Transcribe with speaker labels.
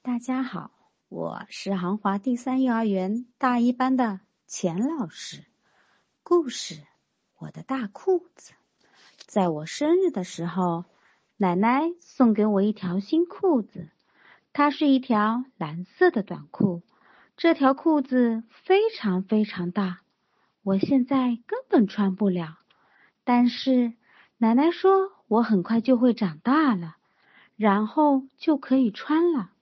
Speaker 1: 大家好，我是杭华第三幼儿园大一班的钱老师。故事：我的大裤子。在我生日的时候，奶奶送给我一条新裤子，它是一条蓝色的短裤。这条裤子非常非常大，我现在根本穿不了。但是奶奶说我很快就会长大了，然后就可以穿了。